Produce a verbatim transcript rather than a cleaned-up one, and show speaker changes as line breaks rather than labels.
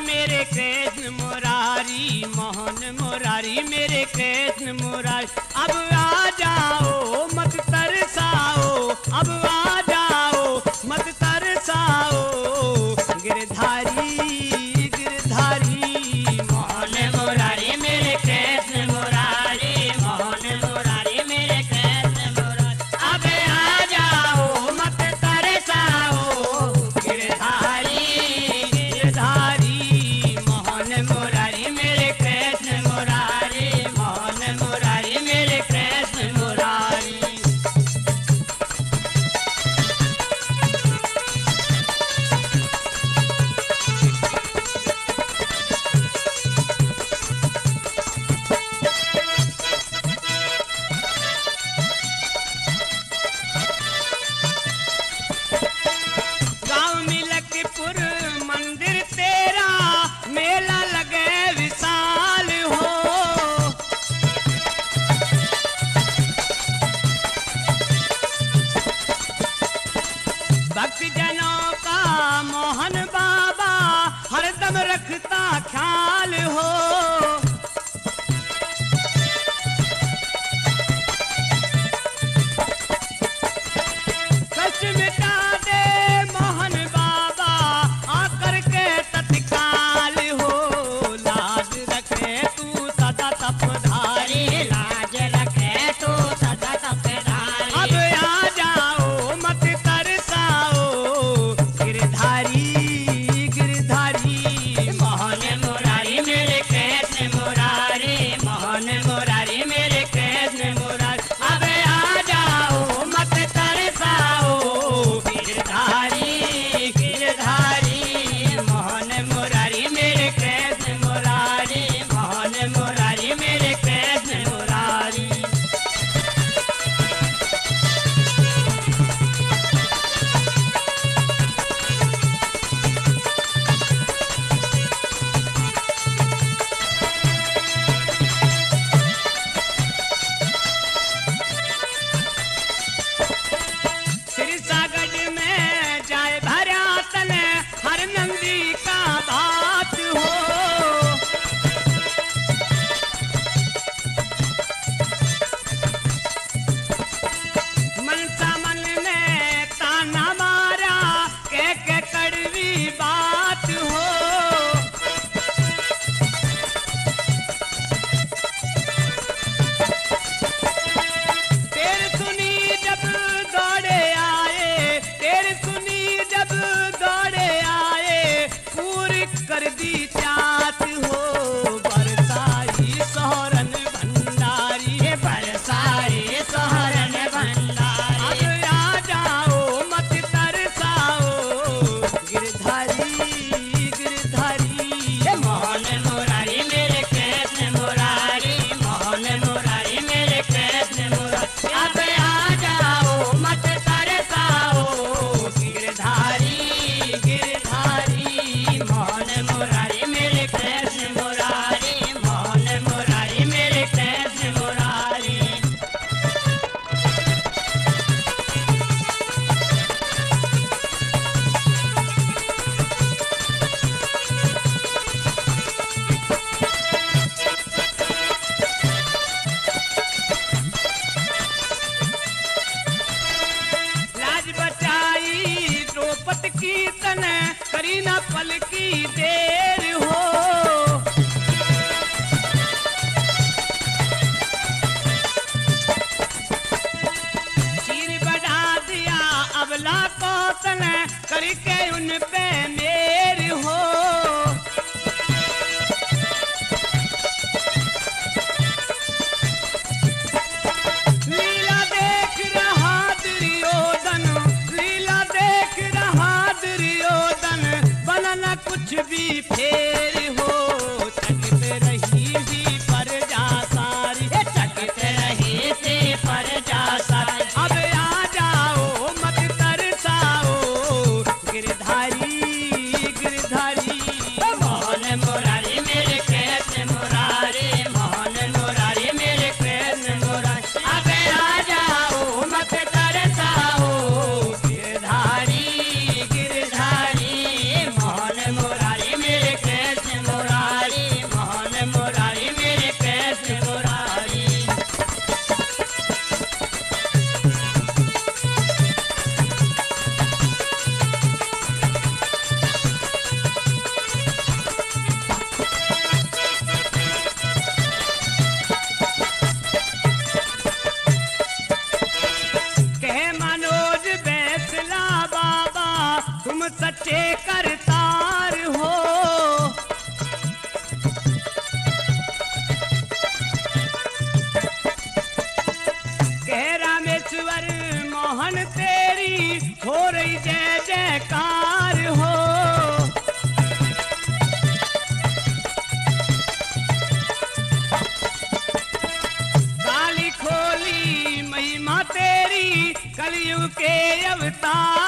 मेरे कृष्ण मुरारी, मोहन मुरारी मेरे कृष्ण मुरारी। अब आ जाओ मत तरसाओ, अब आ जाओ मत तरसाओ, गिरधारी गिरधारी मोहन मुरारी मेरे कृष्ण मुरारी, मोहन मुरारी मेरे कृष्ण मुरारी। अब आ जाओ मत तरसाओ, गिरधारी गिरधारी मोहन मुरारी मेरे कृष्ण मुरारी, मोहन मुरारी मेरे कृष्ण मुरारी। गाँव मिलकपुर मंदिर तेरा, मेला लगे विशाल हो। भक्त जनों का मोहन बाबा हरदम रखता ख्याल हो। कष्ट मिटा दे मोहन बाबा आकर के तत्काल हो। लाज रखे तू सदा तपधारी, लाज रखे तू सदा तपधारी। अब आ जाओ मत तरसाओ, गिरधारी गिरधारी मोहन मुरारी मेरे कृष्ण मुरारी, मोहन मुरारी मेरे कृष्ण मुरारी। अब आ जाओ मत तरसाओ, गिरधारी गिरधारी मोहन मुरारी मेरे कृष्ण मुरारी, मोहन मुरारी मेरे कृष्ण मुरारी। श्री सागर में जाए भरा तने, हर नंदी का बात हो। मनसा मन में ताना मारा, के के कड़वी बात हो। तेरी सुनी जब दौड़े आए, तेरी सुनी जब दौड़े आए, पूरी कर दी चाहत हो। बरसाई सोहरन भंडारी, बरसाई सोहरन भंडारी। अब आ जाओ मत तरसाओ, गिरधारी गिरधारी मोहन मुरारी मेरे कृष्ण मुरारी, मोहन मुरारी मेरे कृष्ण मुरारी। अब आ जाओ मत तरसाओ, गिरधारी गिरधारी मोहन मुरारी मेरे कृष्ण मुरारी, मोहन मुरारी मेरे कृष्ण मुरारी। लाज बचाई द्रौपद की तन, करी न पल की देर हो। चीर बढ़ा दिया अबला को तन, करके उन पे मेर हो। लीला देख रहा दुर्योधन, लीला देख रहा दुर्योधन, बना न कुछ भी फेर हो। चकत रही ही पर जा सारी, चकत रही से पर जा सारी। अब आ जाओ मत तरसाओ, गिरधारी तुम सच्चे करतार हो। कह रामेश्वर मोहन तेरी हो रही जय जयकार हो। ताली खोली महिमा तेरी कलयुग के अवतार